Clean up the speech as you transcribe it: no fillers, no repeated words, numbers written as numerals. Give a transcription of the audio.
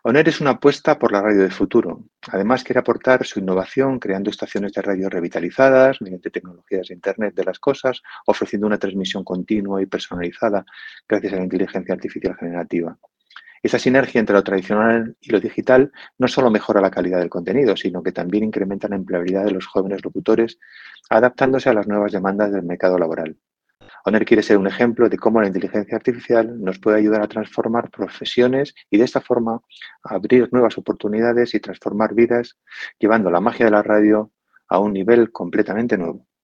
Oner es una apuesta por la radio del futuro. Además, quiere aportar su innovación creando estaciones de radio revitalizadas mediante tecnologías de Internet de las cosas, ofreciendo una transmisión continua y personalizada gracias a la inteligencia artificial generativa. Esa sinergia entre lo tradicional y lo digital no solo mejora la calidad del contenido, sino que también incrementa la empleabilidad de los jóvenes locutores, adaptándose a las nuevas demandas del mercado laboral. Honor quiere ser un ejemplo de cómo la inteligencia artificial nos puede ayudar a transformar profesiones y de esta forma abrir nuevas oportunidades y transformar vidas, llevando la magia de la radio a un nivel completamente nuevo.